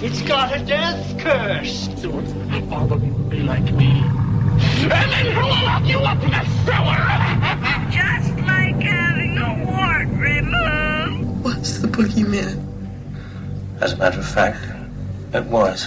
It's got a death curse. Don't follow me, be like me. And then who will lock you up in the cellar? Just like having a wart removed. Was the boogeyman? As a matter of fact, it was.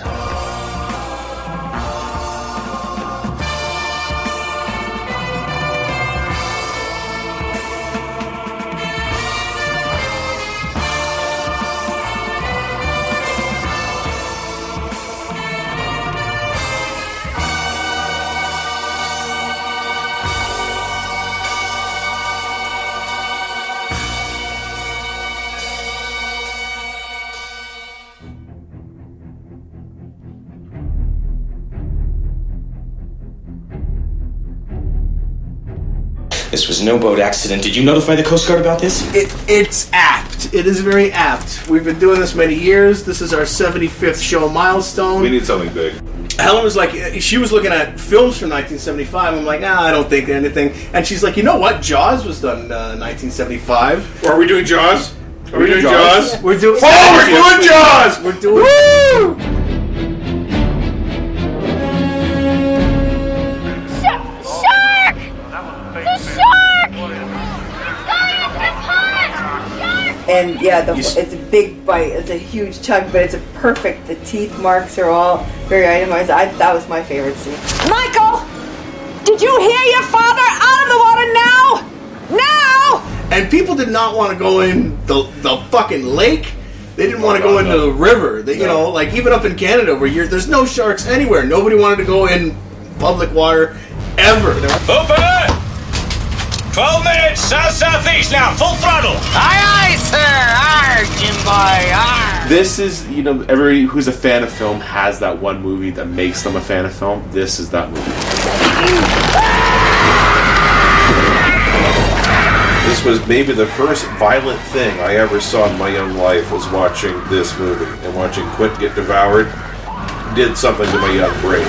This was no boat accident. Did you notify the Coast Guard about this? It's apt. It is very apt. We've been doing this many years. This is our 75th show milestone. We need something big. Helen was like, she was looking at films from 1975. I'm like, I don't think anything. And she's like, you know what? Jaws was done in 1975. Are we doing Jaws? Are we doing Jaws? We're doing. Oh, we're doing Jaws! We're doing. Woo! Shark! The shark! It's going into the pond! Shark! And yeah, it's a big bite. It's a huge chunk, but it's perfect. The teeth marks are all very itemized. That was my favorite scene. Michael! Did you hear your father? Out of the water now! Now! And people did not want to go in the fucking lake. They didn't want to go into the river. You know, like even up in Canada where there's no sharks anywhere. Nobody wanted to go in public water ever. Open it! 12 minutes, south-southeast now, full throttle. Aye, aye, sir. Arr, Jim boy, arr. This is, everybody who's a fan of film has that one movie that makes them a fan of film. This is that movie. This was maybe the first violent thing I ever saw in my young life was watching this movie. And watching Quint get devoured did something to my young brain.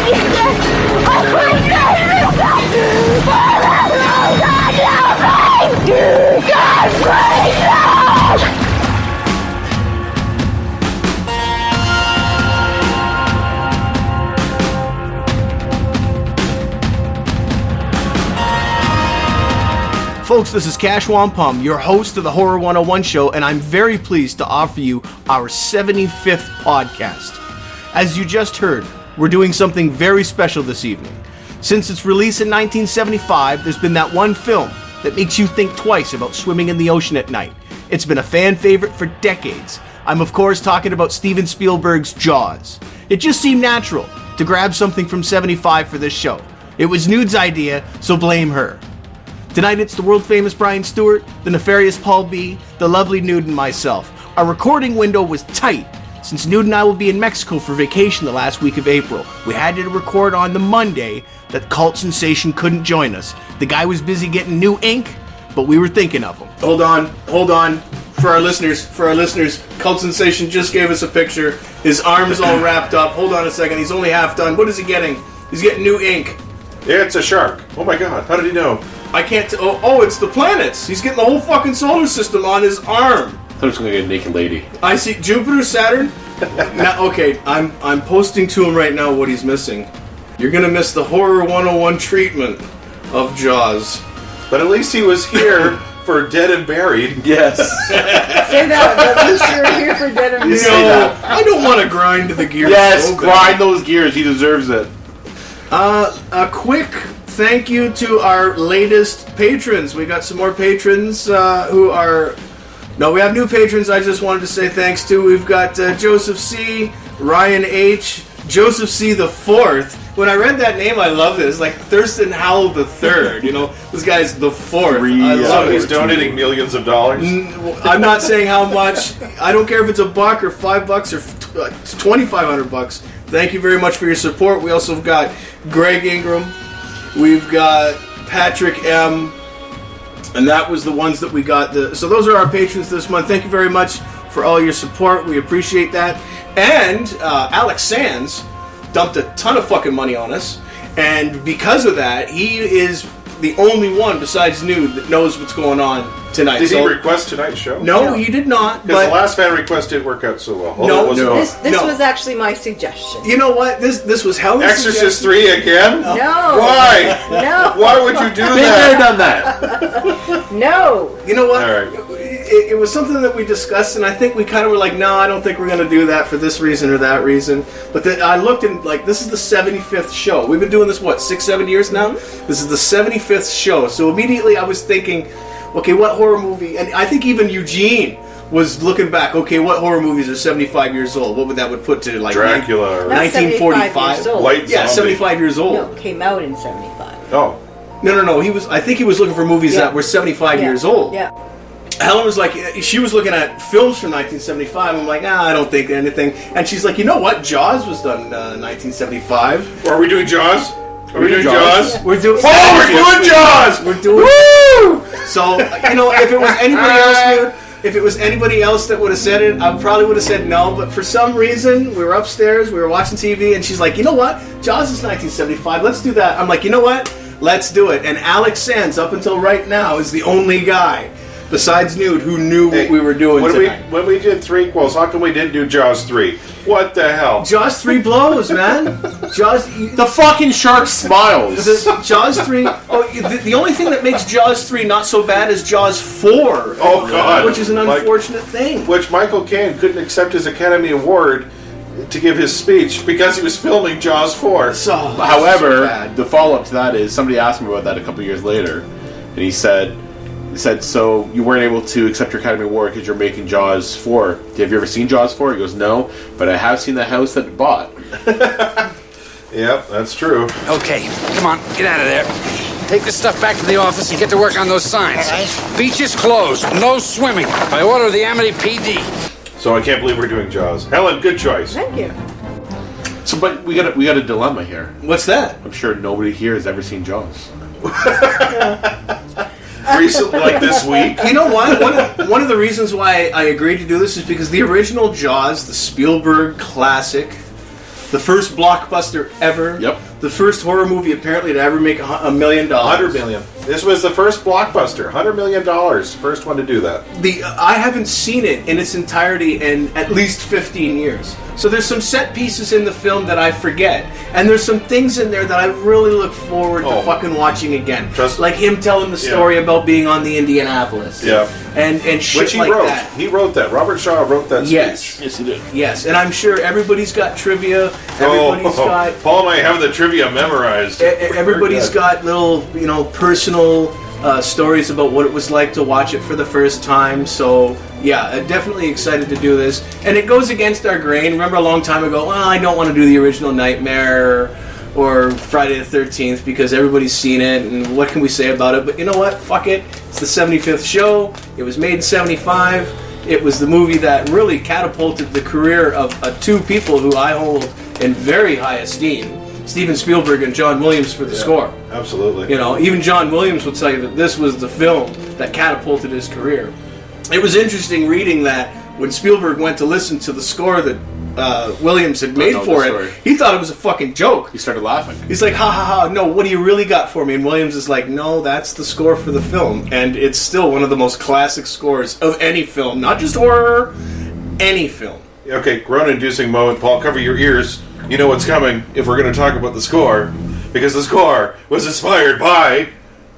Folks, this is Cash Wampum, your host of the Horror 101 show, and I'm very pleased to offer you our 75th podcast. As you just heard, we're doing something very special this evening. Since its release in 1975, there's been that one film that makes you think twice about swimming in the ocean at night. It's been a fan favorite for decades. I'm of course talking about Steven Spielberg's Jaws. It just seemed natural to grab something from 75 for this show. It was Nude's idea, so blame her. Tonight it's the world-famous Brian Stewart, the nefarious Paul B., the lovely Nude, and myself. Our recording window was tight, since Nude and I will be in Mexico for vacation the last week of April. We had to record on the Monday that Cult Sensation couldn't join us. The guy was busy getting new ink, but we were thinking of him. Hold on. For our listeners, Cult Sensation just gave us a picture. His arm's all wrapped up. Hold on a second, he's only half done. What is he getting? He's getting new ink. Yeah, it's a shark. Oh my god, how did he know? I can't it's the planets. He's getting the whole fucking solar system on his arm. I was going to get a naked lady. I see Jupiter, Saturn. Now, okay, I'm posting to him right now what he's missing. You're gonna miss the Horror 101 treatment of Jaws. But at least he was here for Dead and Buried. Yes. Say that. At least you're here for Dead and Buried. No, I don't want to grind the gears. Yes, so grind those gears. He deserves it. A quick thank you to our latest patrons. We got some more patrons who are... No, we have new patrons I just wanted to say thanks to. We've got Joseph C., Ryan H., Joseph C. the Fourth. When I read that name, I love this. Like Thurston Howell the Third. This guy's the Fourth. I love he's donating millions of dollars. I'm not saying how much. I don't care if it's $1 or $5 or $2,500. Thank you very much for your support. We also have got Greg Ingram. We've got Patrick M. And that was the ones that we got. So those are our patrons this month. Thank you very much for all your support. We appreciate that. And Alex Sands dumped a ton of fucking money on us. And because of that, he is the only one besides Nude that knows what's going on tonight. Did he request tonight's show? No, he did not. Because the But last fan request didn't work out so well. No, This No. was actually my suggestion. you know what? This was Helen's Exorcist suggestion. 3 again? No. Why? No. Why would you do Been there, that? done that. No. You know what? All right. It was something that we discussed, and I think we kind of were like, no, I don't think we're going to do that for this reason or that reason. But then I looked and, like, this is the 75th show. We've been doing this, what, 6-7 years now? This is the 75th show. So immediately I was thinking, okay, what horror movie? And I think even Eugene was looking back, okay, what horror movies are 75 years old? What would that would put to, like, Dracula or That's 75 years old. White Yeah, Zombie. 75 years old. No, it came out in 75. Oh. No. I think he was looking for movies Yeah. that were 75 years old. Yeah. Helen was like, she was looking at films from 1975. I'm like, I don't think anything. And she's like, you know what? Jaws was done in 1975. Are we doing Jaws? Are we doing Jaws? We're doing. Oh, we're doing Jaws! We're doing. Woo! So if it was anybody else, dude, if it was anybody else that would have said it, I probably would have said no. But for some reason, we were upstairs, we were watching TV, and she's like, you know what? Jaws is 1975. Let's do that. I'm like, you know what? Let's do it. And Alex Sands, up until right now, is the only guy besides Nude who knew what we were doing tonight. When we did threequels, how come we didn't do Jaws 3? What the hell? Jaws 3 blows, man. Jaws. The fucking shark smiles. Jaws 3. Oh, the only thing that makes Jaws 3 not so bad is Jaws 4. Oh, God. Which is an unfortunate thing. Which Michael Caine couldn't accept his Academy Award to give his speech because he was filming Jaws 4. However, the follow-up to that is somebody asked me about that a couple years later, and he said, so you weren't able to accept your Academy Award because you're making Jaws 4. Have you ever seen Jaws 4? He goes, no, but I have seen the house that it bought. Yep, that's true. Okay, come on, get out of there. Take this stuff back to the office and get to work on those signs. Beach is closed. No swimming. By order of the Amity PD. So I can't believe we're doing Jaws. Helen, good choice. Thank you. So, but we got a dilemma here. What's that? I'm sure nobody here has ever seen Jaws. Recently, like this week. You know what? One of the reasons why I agreed to do this is because the original Jaws, the Spielberg classic, the first blockbuster ever. Yep. The first horror movie apparently to ever make $1 million. $100 million. This was the first blockbuster. $100 million. First one to do that. I haven't seen it in its entirety in at least 15 years. So there's some set pieces in the film that I forget. And there's some things in there that I really look forward to fucking watching again. Like him telling the story about being on the Indianapolis. Yeah. And shit Which he like wrote. that. He wrote that. Robert Shaw wrote that Yes. speech. Yes, he did. Yes, and I'm sure everybody's got trivia. Everybody's got... Paul and I have the trivia memorized. Everybody's got little, personal stories about what it was like to watch it for the first time. So, yeah, definitely excited to do this. And it goes against our grain. Remember a long time ago, well, I don't want to do the original Nightmare or Friday the 13th because everybody's seen it, and what can we say about it? But you know what? Fuck it. It's the 75th show. It was made in 75. It was the movie that really catapulted the career of two people who I hold in very high esteem. Steven Spielberg and John Williams for the score. Absolutely. Even John Williams would tell you that this was the film that catapulted his career. It was interesting reading that when Spielberg went to listen to the score that Williams had made for it, he thought it was a fucking joke. He started laughing. He's like, ha ha ha, no, what do you really got for me? And Williams is like, no, that's the score for the film. And it's still one of the most classic scores of any film, not just horror, any film. Okay, groan-inducing moment. Paul, cover your ears. You know what's coming if we're going to talk about the score. Because the score was inspired by...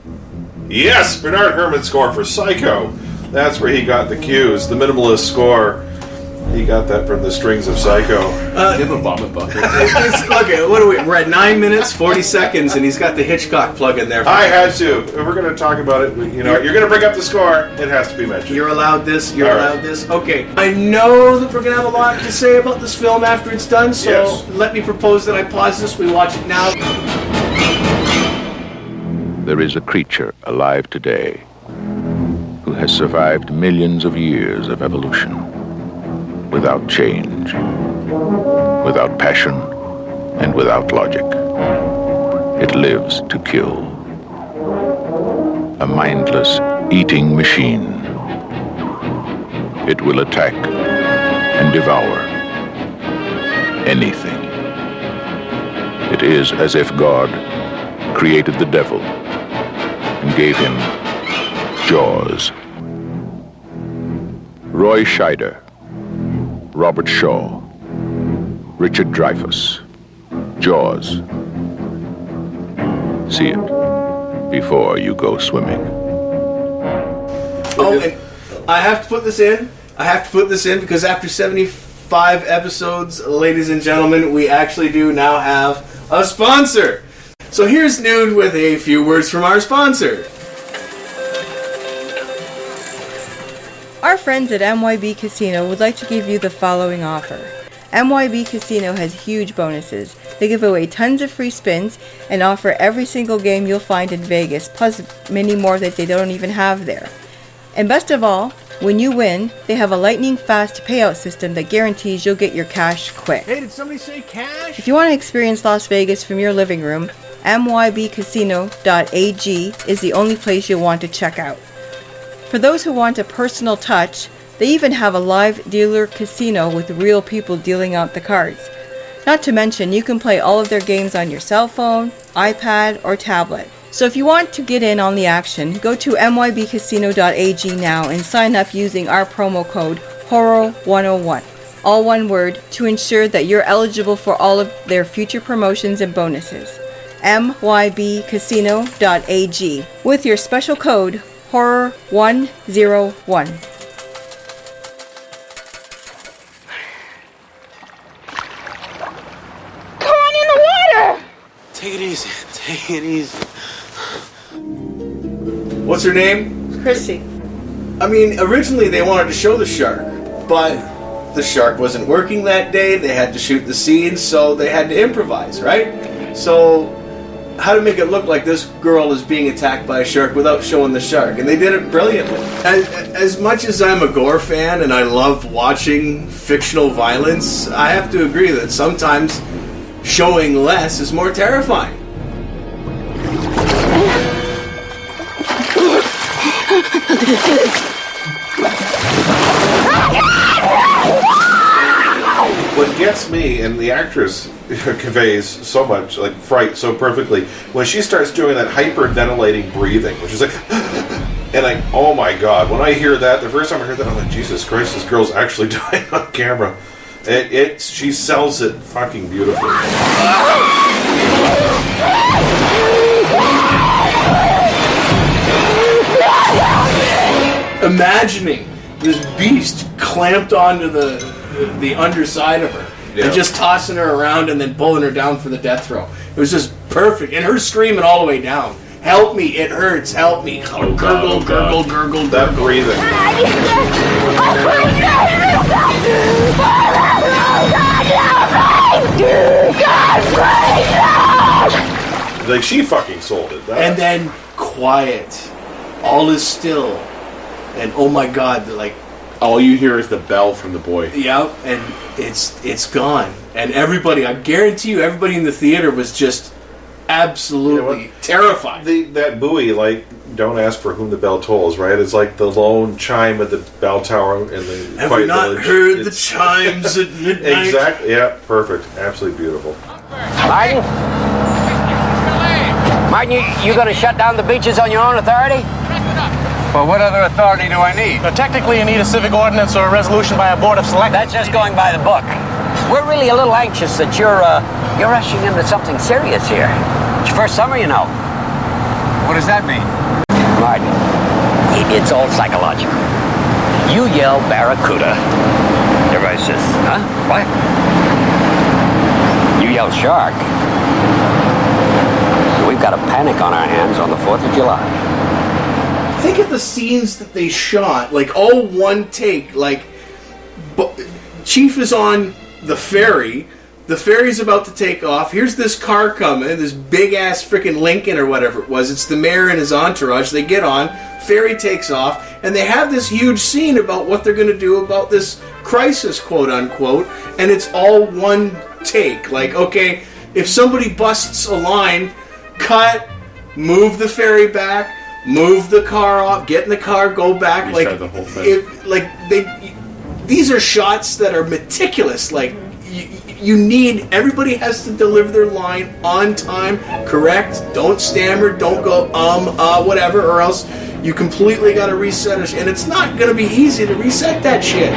Yes, Bernard Herrmann's score for Psycho. That's where he got the cues. The minimalist score. He got that from the strings of Psycho. Do you have a vomit bucket? Okay, what are we? We're at 9 minutes, 40 seconds, and he's got the Hitchcock plug in there. I had to. If we're going to talk about it, you're going to bring up the score, it has to be mentioned. You're allowed this, you're allowed this. Okay, I know that we're going to have a lot to say about this film after it's done, so let me propose that I pause this, we watch it now. There is a creature alive today who has survived millions of years of evolution. Without change, without passion, and without logic. It lives to kill. A mindless eating machine. It will attack and devour anything. It is as if God created the devil and gave him jaws Roy Scheider, Robert Shaw, Richard Dreyfuss, Jaws. See it before you go swimming. Oh, and I have to put this in. Because after 75 episodes, ladies and gentlemen, we actually do now have a sponsor. So here's Nude with a few words from our sponsor. Our friends at MYB Casino would like to give you the following offer. MYB Casino has huge bonuses. They give away tons of free spins and offer every single game you'll find in Vegas, plus many more that they don't even have there. And best of all, when you win, they have a lightning fast payout system that guarantees you'll get your cash quick. Hey, did somebody say cash? If you want to experience Las Vegas from your living room, mybcasino.ag is the only place you'll want to check out. For those who want a personal touch, they even have a live dealer casino with real people dealing out the cards. Not to mention, you can play all of their games on your cell phone, iPad, or tablet. So if you want to get in on the action, go to mybcasino.ag now and sign up using our promo code HORROR101, all one word, to ensure that you're eligible for all of their future promotions and bonuses. mybcasino.ag with your special code HORROR101. Come on in the water! Take it easy. Take it easy. What's her name? Chrissy. I mean, originally they wanted to show the shark, but the shark wasn't working that day. They had to shoot the scene, so they had to improvise, right? So, how to make it look like this girl is being attacked by a shark without showing the shark, and they did it brilliantly. As much as I'm a gore fan and I love watching fictional violence, I have to agree that sometimes showing less is more terrifying. What gets me, and the actress conveys so much, like, fright so perfectly, when she starts doing that hyperventilating breathing, which is like, and oh my god, when I hear that, the first time I heard that, I'm like, Jesus Christ, this girl's actually dying on camera. She sells it fucking beautifully. Imagining this beast clamped onto the underside of her, and just tossing her around and then pulling her down for the death throw. It was just perfect, and her screaming all the way down, "Help me! It hurts! Help me!" Gurgle, gurgle, gurgle, that breathing. Like, she fucking sold it. And then quiet, all is still, and oh my god, like, all you hear is the bell from the boy. Yep, and it's gone. And everybody, I guarantee you, everybody in the theater was just absolutely terrified. That buoy, like, don't ask for whom the bell tolls, right? It's like the lone chime of the bell tower in the Have Quiet you not Village. heard the chimes at midnight? Exactly, yeah, perfect. Absolutely beautiful. Martin, you gonna shut down the beaches on your own authority? Well, what other authority do I need? Technically, you need a civic ordinance or a resolution by a board of selectmen. That's just going by the book. We're really a little anxious that you're rushing into something serious here. It's your first summer, you know. What does that mean? Martin, it's all psychological. You yell barracuda, everybody says, huh? What? You yell shark. So we've got a panic on our hands on the 4th of July. Think of the scenes that they shot, like all one take. Like, Chief is on the ferry. The ferry's about to take off. Here's this car coming, this big ass freaking Lincoln or whatever it was. It's the mayor and his entourage. They get on, ferry takes off, and they have this huge scene about what they're going to do about this crisis, quote unquote. And it's all one take. Like, okay, if somebody busts a line, cut, move the ferry back. Move the car off, get in the car, go back. Restart the whole thing. These are shots that are meticulous. Like, you need, everybody has to deliver their line on time, correct. Don't stammer, don't go whatever, or else You completely got to reset it, and it's not going to be easy to reset that shit.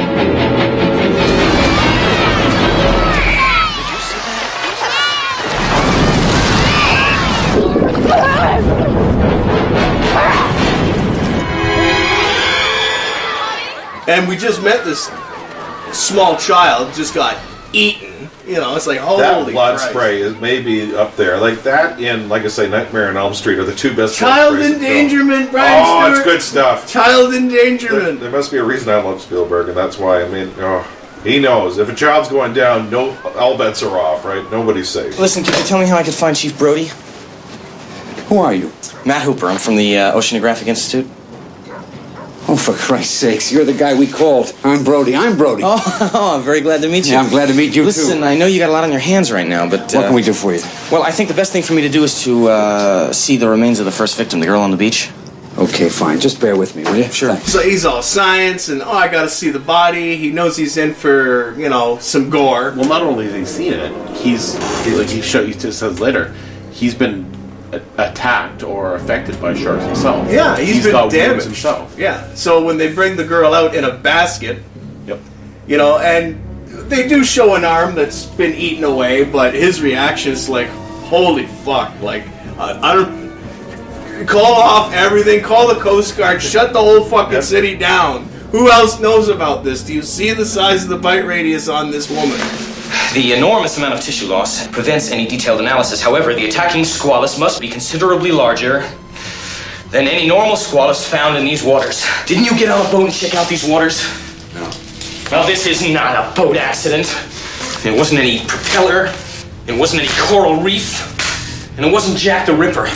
And we just met this small child, just got eaten. You know, it's like, holy that blood Christ. spray is maybe up there. Like that and, like I say, Nightmare on Elm Street are the two best Child blood sprays in film. endangerment, Brian Oh, Stewart. it's good stuff. Child endangerment. There must be a reason I love Spielberg, and that's why, I mean, he knows. If a child's going down, all bets are off, right? Nobody's safe. Listen, could you tell me how I could find Chief Brody? Who are you? Matt Hooper. I'm from the Oceanographic Institute. Oh, for Christ's sakes, you're the guy we called. I'm Brody. Oh, I'm very glad to meet you. Yeah, I'm glad to meet you, Listen, too. I know you got a lot on your hands right now, but... What can we do for you? Well, I think the best thing for me to do is to see the remains of the first victim, the girl on the beach. Okay, fine. Just bear with me, will you? Sure. So he's all science, and I gotta see the body. He knows he's in for, some gore. Well, not only has he seen it, he just says later, he's been attacked or affected by sharks himself. Yeah, he's been got damaged wounds himself. Yeah. So when they bring the girl out in a basket, yep. And they do show an arm that's been eaten away, but his reaction is like, "Holy fuck!" Like, I don't call off everything. Call the Coast Guard. Shut the whole fucking city down. Who else knows about this? Do you see the size of the bite radius on this woman? The enormous amount of tissue loss prevents any detailed analysis. However, the attacking squalus must be considerably larger than any normal squalus found in these waters. Didn't you get on a boat and check out these waters? No. Well, this is not a boat accident. It wasn't any propeller. It wasn't any coral reef. And it wasn't Jack the Ripper.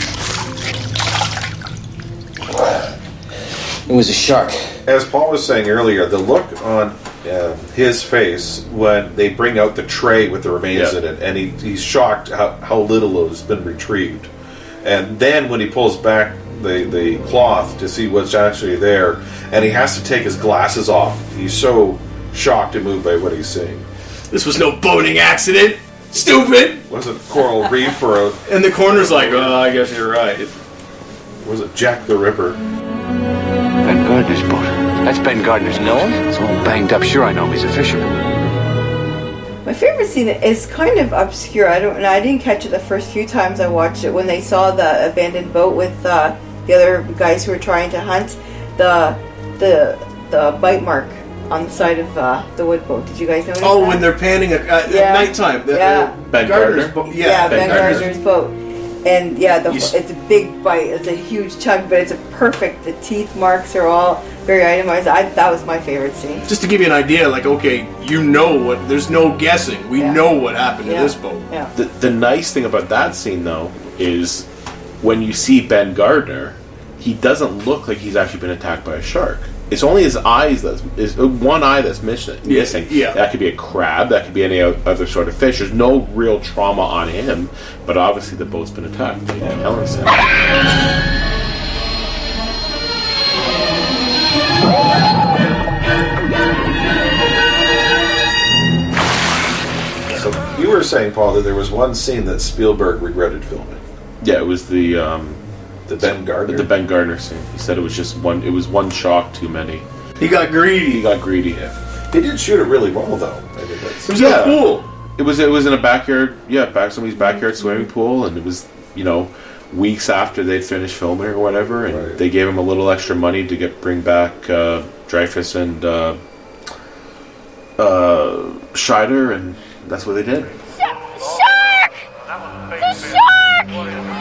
It was a shark. As Paul was saying earlier, the look on his face when they bring out the tray with the remains in it, and he's shocked how little has been retrieved. And then when he pulls back the cloth to see what's actually there, and he has to take his glasses off, he's so shocked and moved by what he's seeing. This was no boating accident. Stupid. Was it coral reef or a... And the coroner's like, I guess you're right. Was it Jack the Ripper? Ben Gardner's boat. That's Ben Gardner's boat. It's all banged up. Sure, I know him. He's a fisherman. My favorite scene is kind of obscure. I didn't catch it the first few times I watched it. When they saw the abandoned boat with the other guys who were trying to hunt, the bite mark on the side of the wood boat. Did you guys notice that? When they're panning at nighttime. Ben Gardner's boat. Ben Gardner's boat. And it's a big bite. It's a huge chunk, but it's perfect. The teeth marks are all very itemized. That was my favorite scene. Just to give you an idea, like, okay, there's no guessing. We know what happened to this boat. Yeah. The nice thing about that scene, though, is when you see Ben Gardner, he doesn't look like he's actually been attacked by a shark. It's only his eyes is one eye that's missing. Yeah. That could be a crab. That could be any other sort of fish. There's no real trauma on him, but obviously the boat's been attacked. Like Helen said. So you were saying, Paul, that there was one scene that Spielberg regretted filming. Yeah, it was the Ben Gardner. The Ben Gardner scene. He said it was just one. It was one shock too many. He got greedy. Yeah. They did shoot it really well, though. I mean, it was in a pool. It was in a backyard. Yeah, somebody's backyard swimming pool, and it was weeks after they'd finished filming or whatever, and they gave him a little extra money to bring back Dreyfuss and Scheider, and that's what they did. Shark! It's a shark!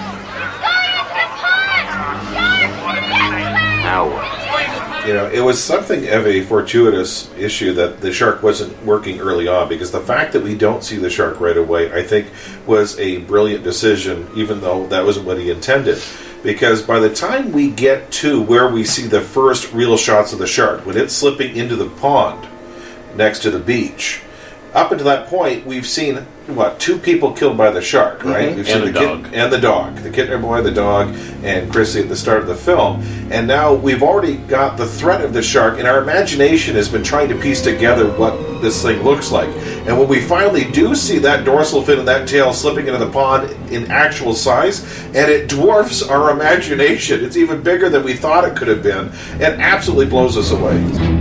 It was something of a fortuitous issue that the shark wasn't working early on, because the fact that we don't see the shark right away, I think, was a brilliant decision, even though that wasn't what he intended. Because by the time we get to where we see the first real shots of the shark, when it's slipping into the pond next to the beach, up until that point, we've seen, 2 people killed by the shark, right? We've seen And the dog. And the dog. The kidnapper boy, the dog, and Chrissy at the start of the film. And now we've already got the threat of the shark, and our imagination has been trying to piece together what this thing looks like. And when we finally do see that dorsal fin and that tail slipping into the pond in actual size, and it dwarfs our imagination. It's even bigger than we thought it could have been, and absolutely blows us away.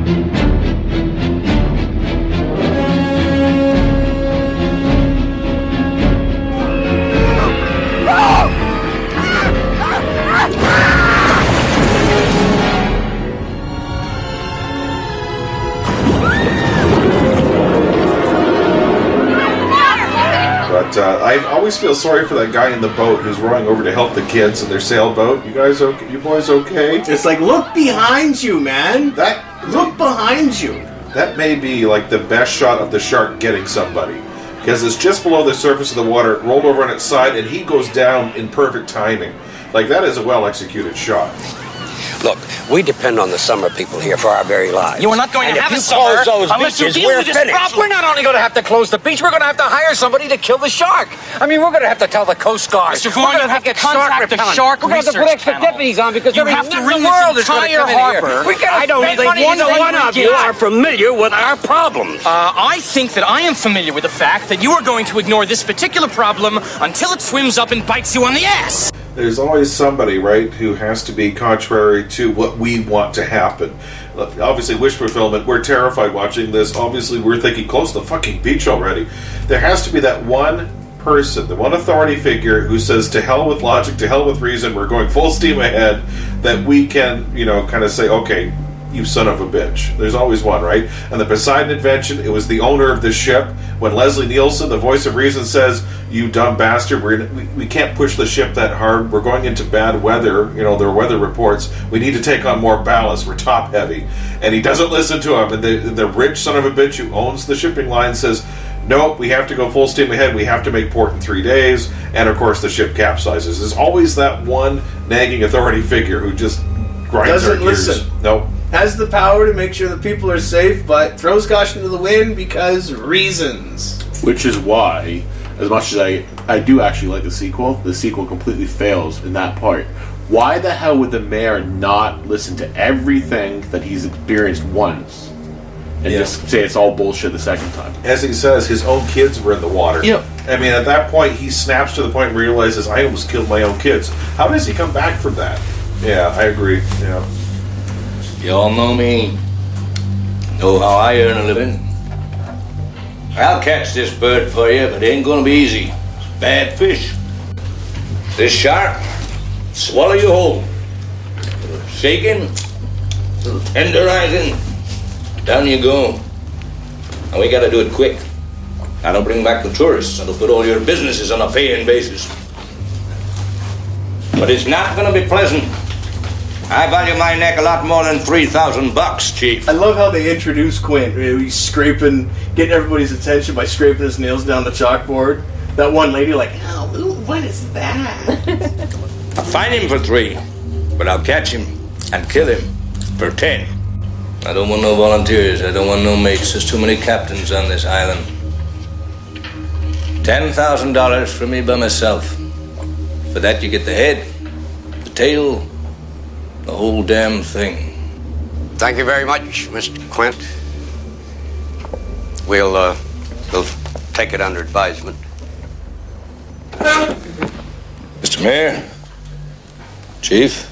But I always feel sorry for that guy in the boat who's rowing over to help the kids in their sailboat. You guys okay? You boys okay? It's like, look behind you, man. Look behind you. That may be like the best shot of the shark getting somebody. Because it's just below the surface of the water, rolled over on its side, and he goes down in perfect timing. Like, that is a well-executed shot. Look, we depend on the summer people here for our very lives. You are not going to have a summer unless you deal with this problem. We're not only going to have to close the beach, we're going to have to hire somebody to kill the shark. I mean, we're going to have to tell the Coast Guard. Mr. Vaughn, you have to contact the shark We're going to have to put extra deputies on because you have to rid the world is going to come in here. I don't think one of you are familiar with our problems. I think that I am familiar with the fact that you are going to ignore this particular problem until it swims up and bites you on the ass. There's always somebody, right, who has to be contrary to what we want to happen. Obviously, wish fulfillment. We're terrified watching this. Obviously, we're thinking, close to the fucking beach already. There has to be that one person, the one authority figure who says, to hell with logic, to hell with reason, we're going full steam ahead, that we can, kind of say, okay, you son of a bitch. There's always one, right? And the Poseidon invention, it was the owner of the ship. When Leslie Nielsen, the voice of reason, says, you dumb bastard, we can't push the ship that hard. We're going into bad weather. There are weather reports. We need to take on more ballast. We're top heavy. And he doesn't listen to him. And the rich son of a bitch who owns the shipping line says, nope, we have to go full steam ahead. We have to make port in 3 days. And of course the ship capsizes. There's always that one nagging authority figure who just grinds our gears. Doesn't listen. Nope. Has the power to make sure the people are safe, but throws caution to the wind because reasons. Which is why, as much as I do actually like the sequel completely fails in that part. Why the hell would the mayor not listen to everything that he's experienced once and just say it's all bullshit the second time? As he says, his own kids were in the water. Yep. I mean, at that point, he snaps to the point where he realizes, I almost killed my own kids. How does he come back from that? Yeah, I agree. Yeah. You all know me. Know how I earn a living. I'll catch this bird for you, but it ain't gonna be easy. It's bad fish. This shark, swallow you whole. A little shaking, a little tenderizing, down you go. And we gotta do it quick. That'll bring back the tourists. That'll put all your businesses on a paying basis. But it's not gonna be pleasant. I value my neck a lot more than $3,000, Chief. I love how they introduce Quint. He's scraping, getting everybody's attention by scraping his nails down the chalkboard. That one lady, like, oh, ooh, what is that? I'll find him for 3, but I'll catch him and kill him for 10. I don't want no volunteers. I don't want no mates. There's too many captains on this island. $10,000 for me by myself. For that, you get the head, the tail, the whole damn thing. Thank you very much, Mr. Quint. We'll take it under advisement. Mr. Mayor, Chief,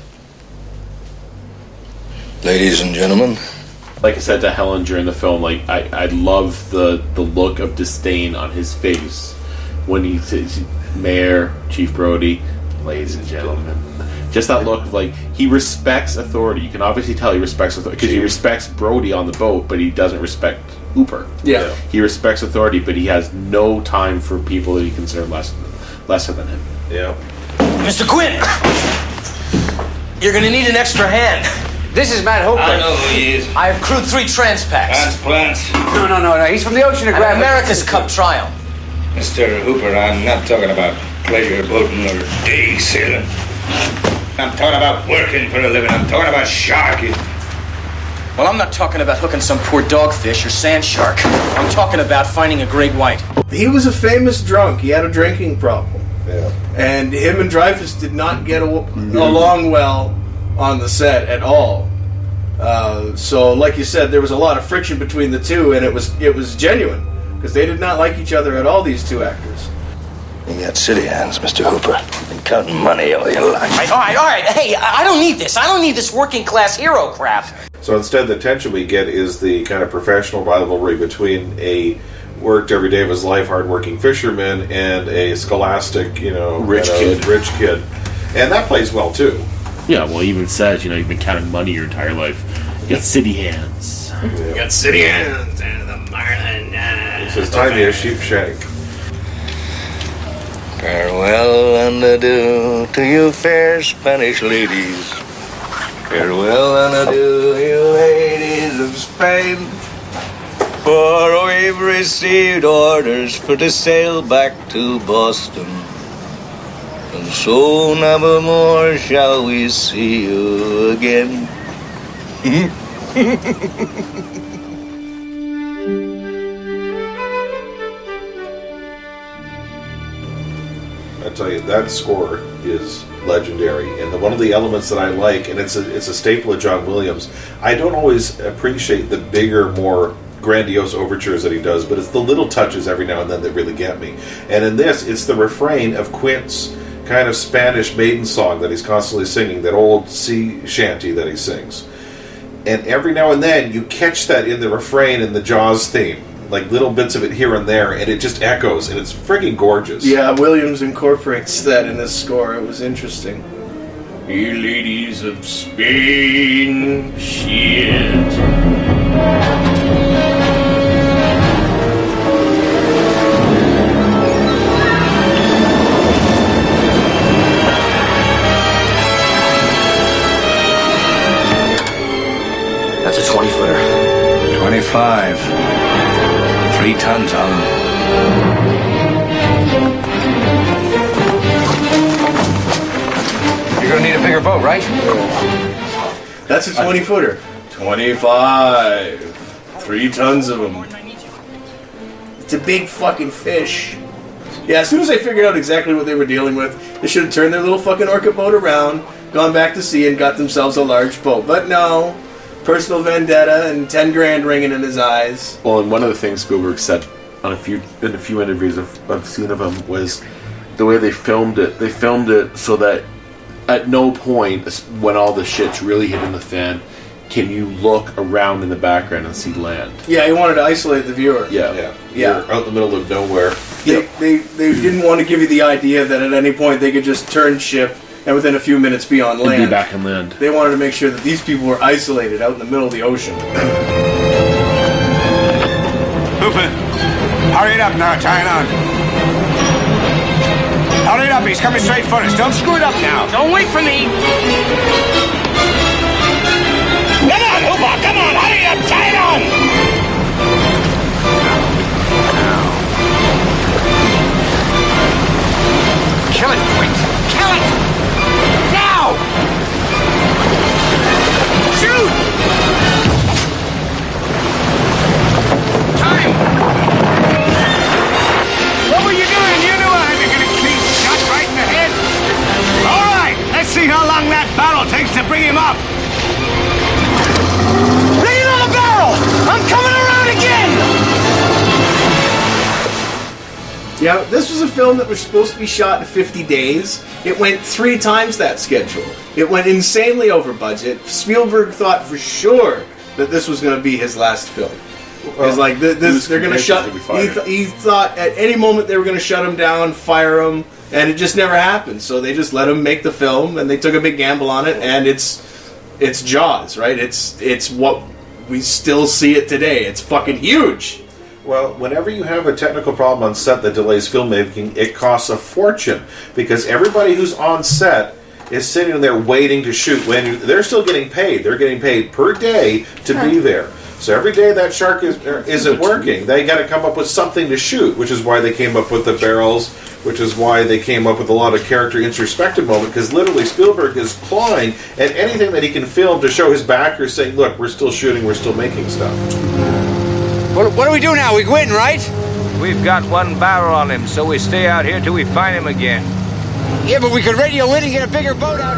ladies and gentlemen. Like I said to Helen during the film, like I love the look of disdain on his face when he says, Mayor, Chief Brody, ladies and gentlemen. Just that look of, like, he respects authority. You can obviously tell he respects authority because he respects Brody on the boat, but he doesn't respect Hooper. Yeah. He respects authority, but he has no time for people that he considers lesser than him. Yeah. Mr. Quinn, you're going to need an extra hand. This is Matt Hooper. I know who he is. I have crewed 3 transpacts. Transplants. No. He's from the Oceanographic. America's Cup trial. Mr. Hooper, I'm not talking about pleasure boating or day sailing. I'm talking about working for a living. I'm talking about sharking. Well, I'm not talking about hooking some poor dogfish or sand shark. I'm talking about finding a great white. He was a famous drunk. He had a drinking problem. Yeah. And him and Dreyfuss did not get along well on the set at all. So, like you said, there was a lot of friction between the two, and it was genuine because they did not like each other at all. These two actors. You got city hands, Mr. Hooper. Been counting money all your life. All right. Hey, I don't need this. I don't need this working class hero crap. So instead, the tension we get is the kind of professional rivalry between a worked every day of his life, hardworking fisherman, and a scholastic, rich kid, and that plays well too. Yeah, well, he even says, you've been counting money your entire life. You got city hands. Yeah. You got city hands and the marlin. It says, tie me a sheep shank. Farewell and adieu to you fair Spanish ladies. Farewell and adieu, you ladies of Spain. For we've received orders for to sail back to Boston. And so never more shall we see you again. I tell you, that score is legendary, and one of the elements that I like, and it's a staple of John Williams. I don't always appreciate the bigger, more grandiose overtures that he does, but it's the little touches every now and then that really get me. And in this, it's the refrain of Quint's kind of Spanish maiden song that he's constantly singing, that old sea shanty that he sings. And every now and then, you catch that in the refrain in the Jaws theme. Like little bits of it here and there, and it just echoes, and it's friggin' gorgeous. Yeah, Williams incorporates that in his score. It was interesting. You ladies of Spain, shit. That's a 20-footer. 25. 3 tons on them. You're gonna need a bigger boat, right? That's a 20-footer. 25. 3 tons of them. It's a big fucking fish. Yeah, as soon as I figured out exactly what they were dealing with, they should have turned their little fucking orchid boat around, gone back to sea, and got themselves a large boat. But no. Personal vendetta and 10 grand ringing in his eyes. Well, and one of the things Spielberg said in a few interviews I've seen of him was the way they filmed it. They filmed it so that at no point when all the shit's really hitting the fan can you look around in the background and see land. Yeah, he wanted to isolate the viewer. Yeah. You're out in the middle of nowhere. They didn't want to give you the idea that at any point they could just turn ship and within a few minutes be on land. And be back on land. They wanted to make sure that these people were isolated out in the middle of the ocean. Hooper, hurry it up now, tie it on. Hurry it up, he's coming straight for us. Don't screw it up now. Don't wait for me. Come on, Hooper, come on, hurry up, tie it on. Kill it, Quint. Kill it! Now! Shoot! Time! What were you doing? You knew I had to get a clean shot right in the head. All right, let's see how long that barrel takes to bring him up. Bring it on the barrel! I'm coming around again! Yeah, this was a film that was supposed to be shot in 50 days. It went 3 times that schedule. It went insanely over budget. Spielberg thought for sure that this was going to be his last film. It's like they're going to shut. He thought at any moment they were going to shut him down, fire him, and it just never happened. So they just let him make the film, and they took a big gamble on it. And it's Jaws, right? It's what we still see it today. It's fucking huge. Well, whenever you have a technical problem on set that delays filmmaking, it costs a fortune because everybody who's on set is sitting there waiting to shoot. When they're still getting paid, they're getting paid per day to be there. So every day that shark isn't working, they got to come up with something to shoot, which is why they came up with the barrels, which is why they came up with a lot of character introspective moment, because literally Spielberg is clawing at anything that he can film to show his backers saying, look, we're still shooting, we're still making stuff. What do we do now? We quitting, right? We've got one barrel on him, so we stay out here till we find him again. Yeah, but we could radio in and get a bigger boat out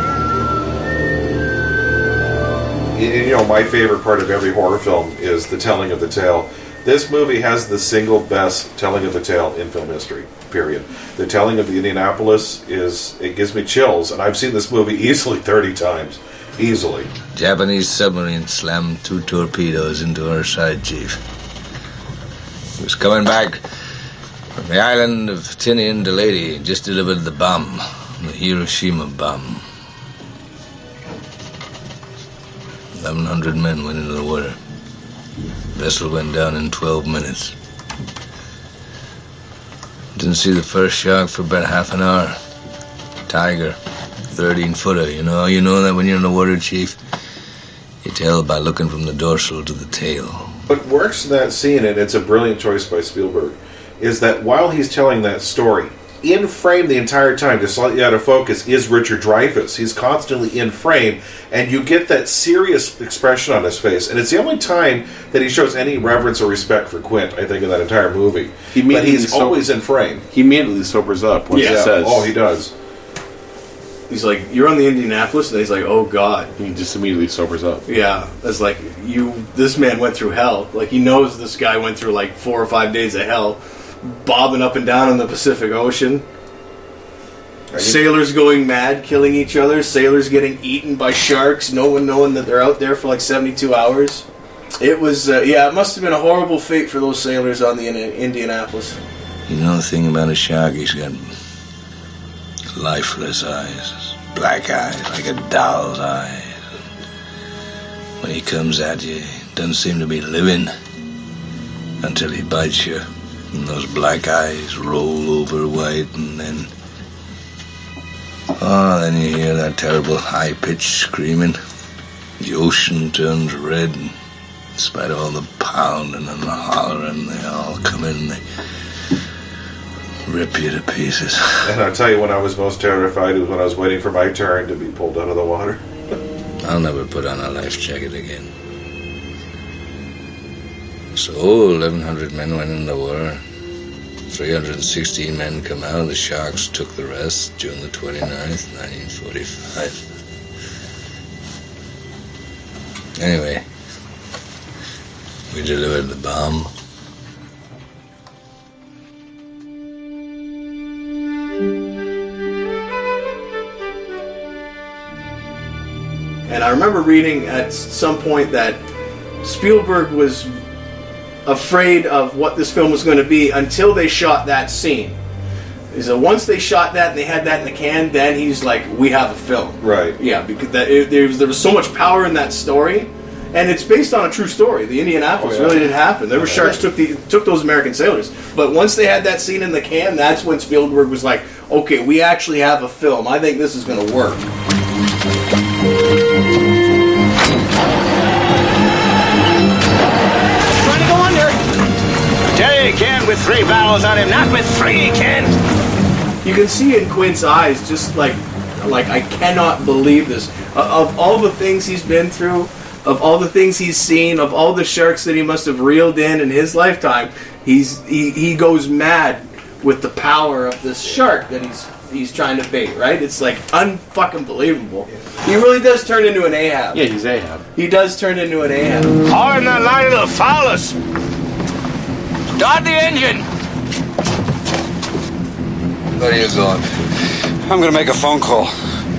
here. You know, my favorite part of every horror film is the telling of the tale. This movie has the single best telling of the tale in film history, period. The telling of the Indianapolis it gives me chills, and I've seen this movie easily 30 times. Easily. Japanese submarine slammed 2 torpedoes into our side, Chief. He was coming back from the island of Tinian to Leyte, just delivered the bomb, the Hiroshima bomb. 1,100 men went into the water. Vessel went down in 12 minutes. Didn't see the first shark for about half an hour. Tiger, 13-footer. You know that when you're in the water, Chief? You tell by looking from the dorsal to the tail. What works in that scene, and it's a brilliant choice by Spielberg, is that while he's telling that story, in frame the entire time, just slightly out of focus, is Richard Dreyfuss. He's constantly in frame, and you get that serious expression on his face. And it's the only time that he shows any reverence or respect for Quint, I think, in that entire movie. But he's always in frame. He immediately sobers up when he says... Oh, he does. He's like, you're on the Indianapolis? And he's like, oh, God. He just immediately sobers up. Yeah. It's like, this man went through hell. Like, he knows this guy went through, like, 4 or 5 days of hell. Bobbing up and down in the Pacific Ocean. Sailors going mad, killing each other. Sailors getting eaten by sharks. No one knowing that they're out there for, like, 72 hours. It was, it must have been a horrible fate for those sailors on the Indianapolis. You know the thing about a shark? He's got lifeless eyes, black eyes, like a doll's eyes. When he comes at you, he doesn't seem to be living until he bites you, and those black eyes roll over white, and then you hear that terrible high-pitched screaming. The ocean turns red, and in spite of all the pounding and the hollering, they all come in and they rip you to pieces. And I'll tell you, when I was most terrified was when I was waiting for my turn to be pulled out of the water. I'll never put on a life jacket again. So 1,100 men went in the war. 316 men come out. The Sharks took the rest June the 29th, 1945. Anyway, we delivered the bomb. And I remember reading at some point that Spielberg was afraid of what this film was going to be until they shot that scene. So once they shot that and they had that in the can, then he's like, we have a film. Right. Yeah, because there was so much power in that story. And it's based on a true story. The Indianapolis really did happen. There were sharks took those American sailors. But once they had that scene in the can, that's when Spielberg was like, okay, we actually have a film. I think this is going to work. Trying to go under. Tell you can with 3 barrels on him, not with 3 he can. You can see in Quint's eyes, just like I cannot believe this. Of all the things he's been through, of all the things he's seen, of all the sharks that he must have reeled in his lifetime, he goes mad with the power of this shark that he's trying to bait, right? It's like unfucking believable. He really does turn into an Ahab. Yeah, he's Ahab. He does turn into an Ahab. Hard in that line, it'll foul us. Start the engine. Where are you going? I'm gonna make a phone call.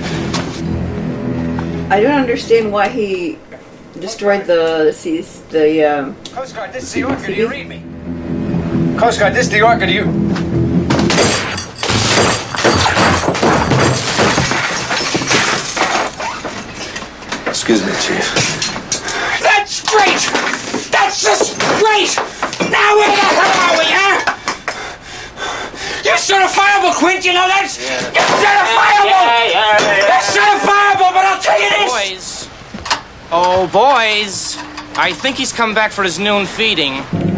I don't understand why he destroyed the Coast Guard, this is the Orca. Do you read me? Coast Guard, this is the Orca. Do you? Excuse me, Chief. That's great! That's just great! Now where the hell are we, huh? You're certifiable, Quint, you know that? Yeah. You're certifiable! Yeah. You're certifiable, but I'll tell you this! Boys. Oh, boys. I think he's come back for his noon feeding.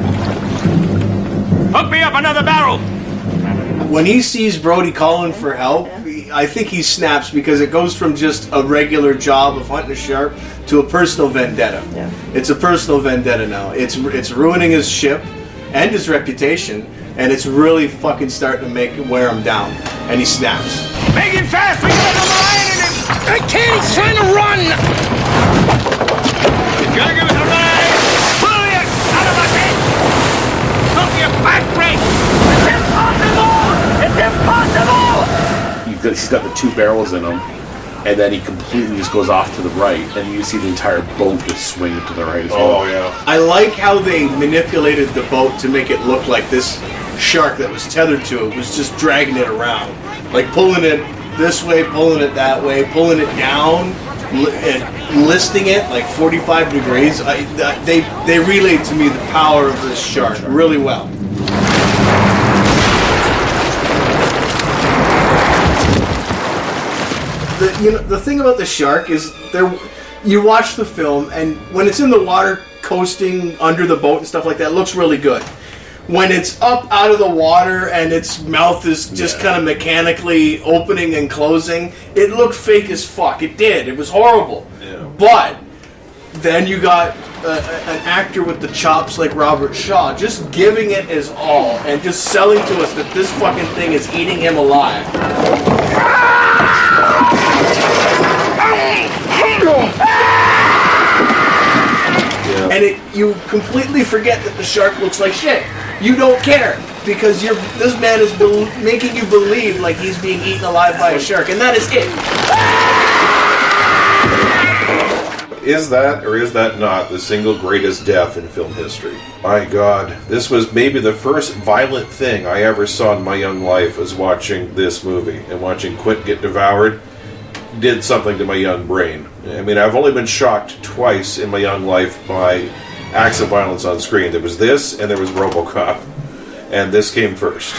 Hook me up another barrel! When he sees Brody calling for help, I think he snaps because it goes from just a regular job of hunting a shark to a personal vendetta. Yeah. It's a personal vendetta now. It's ruining his ship and his reputation, and it's really fucking starting to wear him down. And he snaps. Make it fast! We got another lion in him! I can't! He's trying to run! You gotta give us a ride! Pull you out of my head! Look, your back brake! It's impossible! It's impossible! He's got the two barrels in him, and then he completely just goes off to the right, and you see the entire boat just swing to the right as well. Oh, yeah. I like how they manipulated the boat to make it look like this shark that was tethered to it was just dragging it around. Like pulling it this way, pulling it that way, pulling it down, and listing it like 45 degrees. They relayed to me the power of this shark really well. The thing about the shark is you watch the film, and when it's in the water coasting under the boat and stuff like that, it looks really good. When it's up out of the water and its mouth is just kind of mechanically opening and closing, it looked fake as fuck. It did. It was horrible. Yeah. But then you got an actor with the chops like Robert Shaw just giving it his all and just selling to us that this fucking thing is eating him alive. Yeah. And you completely forget that the shark looks like shit. You don't care because this man is making you believe like he's being eaten alive by a shark, and that is it. Is that, or is that not, the single greatest death in film history? My God, this was maybe the first violent thing I ever saw in my young life was watching this movie, and watching Quint get devoured did something to my young brain. I mean, I've only been shocked twice in my young life by acts of violence on screen. There was this, and there was RoboCop. And this came first.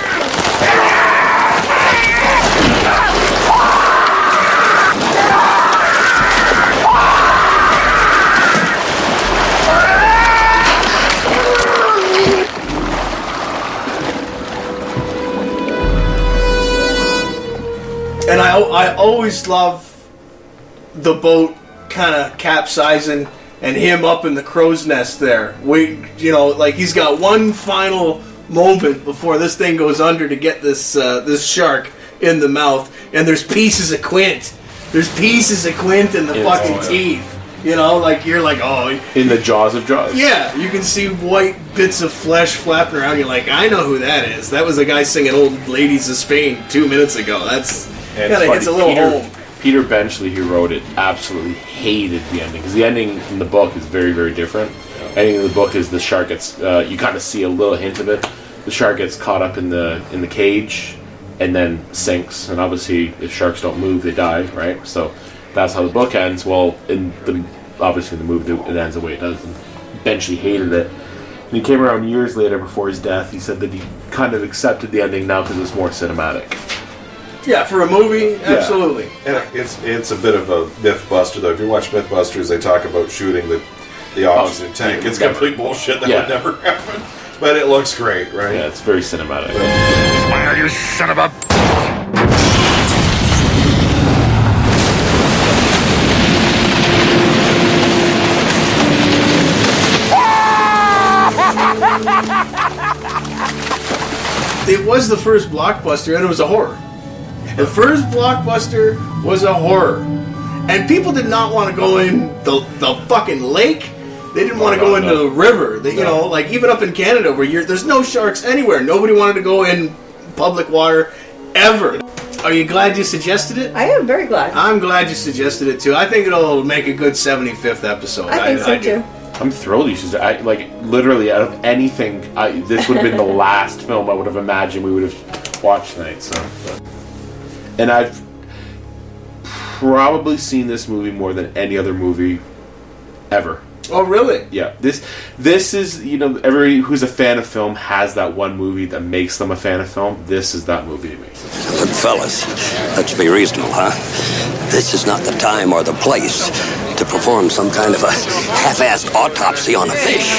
And I always love the boat kind of capsizing and him up in the crow's nest there. Like he's got one final moment before this thing goes under to get this shark in the mouth, and there's pieces of Quint. There's pieces of Quint in the fucking teeth. You know, like you're like, oh. In the jaws of Jaws. Yeah, you can see white bits of flesh flapping around. You're like, I know who that is. That was the guy singing "Old Ladies of Spain" 2 minutes ago. That's kind of hits a little home. Peter Benchley, who wrote it, absolutely hated the ending because the ending in the book is very, very different. Yeah. Ending in the book is the shark gets. You kind of see a little hint of it. The shark gets caught up in the cage and then sinks. And obviously, if sharks don't move, they die, right? So that's how the book ends. Well, obviously in the movie, it ends the way it does. And Benchley hated it. And he came around years later before his death. He said that he kind of accepted the ending now because it's more cinematic. Yeah, for a movie, absolutely. Yeah. And it's a bit of a myth buster, though. If you watch Mythbusters, they talk about shooting the oxygen tank. It's complete bullshit. That would never happen. But it looks great, right? Yeah, it's very cinematic. Fire, you son of a... It was the first blockbuster, and it was a horror. The first blockbuster was a horror. And people did not want to go in the fucking lake. They didn't want to go into the river. You know, like even up in Canada where there's no sharks anywhere. Nobody wanted to go in public water ever. Are you glad you suggested it? I am very glad. I'm glad you suggested it too. I think it'll make a good 75th episode. I think so too. I'm thrilled you should. Literally out of anything, this would have been the last film I would have imagined we would have watched tonight. And I've probably seen this movie more than any other movie ever. Oh, really? Yeah. This is, everybody who's a fan of film has that one movie that makes them a fan of film. This is that movie to me. Look, fellas, let's be reasonable, huh? This is not the time or the place to perform some kind of a half-assed autopsy on a fish.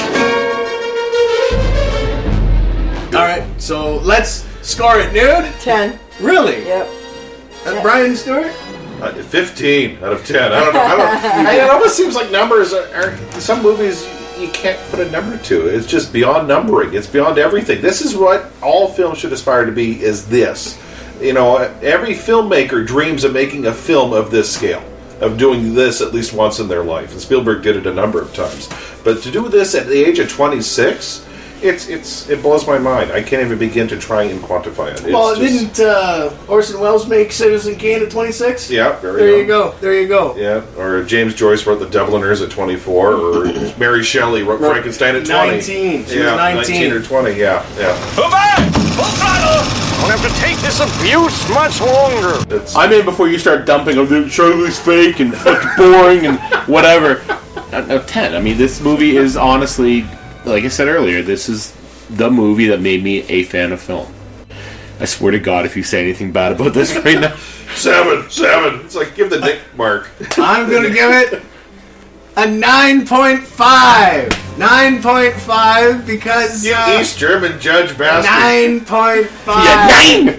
All right, so let's score it, Nude. 10. Really? Yep. Brian Stewart? 15 out of 10. I don't know. It almost seems like numbers are some movies you can't put a number to. It's just beyond numbering. It's beyond everything. This is what all films should aspire to be, is this. You know, every filmmaker dreams of making a film of this scale, of doing this at least once in their life. And Spielberg did it a number of times. But to do this at the age of 26, it blows my mind. I can't even begin to try and quantify it. Well, didn't Orson Welles make Citizen Kane at 26? Yeah, There you go. Yeah, or James Joyce wrote The Dubliners at 24, or Mary Shelley wrote Frankenstein at 20. 19. She was 19 or 20, yeah. Go back! Full throttle! Don't have to take this abuse much longer. I'm in before you start dumping on Charlie's fake and fucking boring and whatever. 10. I mean, this movie is honestly, like I said earlier, this is the movie that made me a fan of film. I swear to God, if you say anything bad about this right now. 7. It's like, give the Nick mark. I'm going to give it a 9.5. 9.5 because... You East German judge bastard. 9.5. Yeah,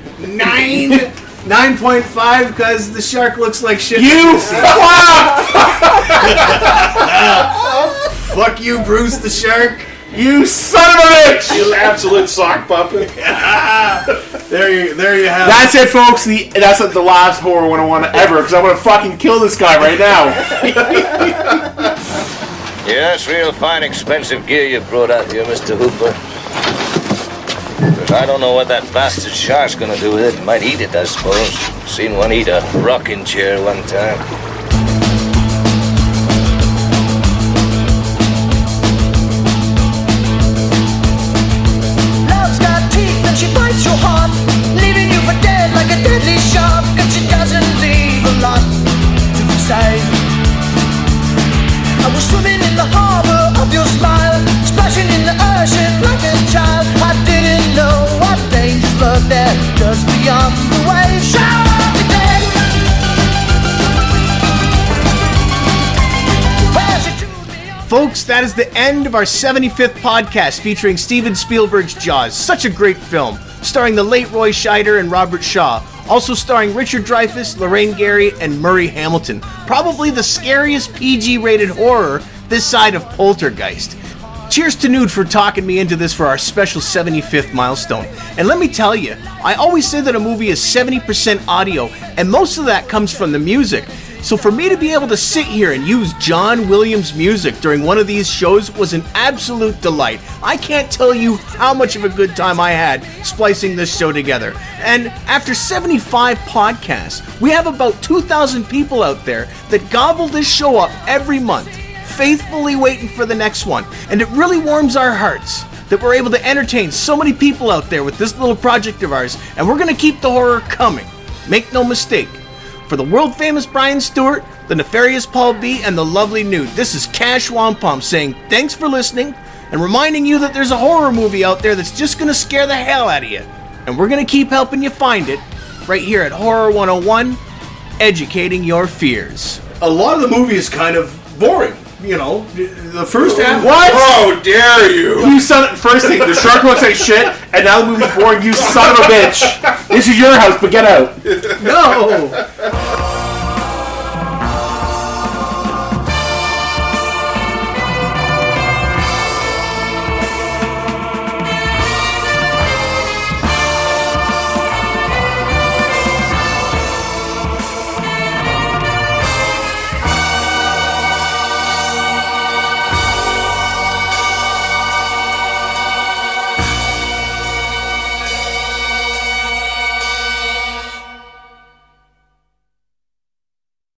9.5 because the shark looks like shit. You fuck! Fuck you, Bruce the shark. You son of a bitch! You absolute sock puppet. There you have That's it, folks. That's the last Horror 101 ever, because I want to fucking kill this guy right now. Yeah, that's real fine, expensive gear you brought out here, Mr. Hooper. But I don't know what that bastard shark's gonna do with it. Might eat it, I suppose. Seen one eat a rocking chair one time. Love's got teeth and she bites your heart, leaving you for dead like a deadly shark, and she doesn't leave a lot to say. I was swimming in the harbor of your smile, splashing in the ocean like a child. I didn't know what dangers lurked there just beyond the waves. Shower of the dead. Folks, that is the end of our 75th podcast featuring Steven Spielberg's Jaws. Such a great film, starring the late Roy Scheider and Robert Shaw. Also starring Richard Dreyfuss, Lorraine Gary, and Murray Hamilton. Probably the scariest PG-rated horror this side of Poltergeist. Cheers to Nude for talking me into this for our special 75th milestone. And let me tell you, I always say that a movie is 70% audio, and most of that comes from the music. So for me to be able to sit here and use John Williams music during one of these shows was an absolute delight. I can't tell you how much of a good time I had splicing this show together. And after 75 podcasts, we have about 2,000 people out there that gobble this show up every month, faithfully waiting for the next one. And it really warms our hearts that we're able to entertain so many people out there with this little project of ours, and we're going to keep the horror coming. Make no mistake. For the world-famous Brian Stewart, the nefarious Paul B., and the lovely Nude, this is Cash Wampum saying thanks for listening and reminding you that there's a horror movie out there that's just going to scare the hell out of you. And we're going to keep helping you find it right here at Horror 101, educating your fears. A lot of the movie is kind of boring. You know, the first half. What? How dare you? You son. First thing, the shark looks like shit, and now the movie's boring. You son of a bitch. This is your house, but get out. No.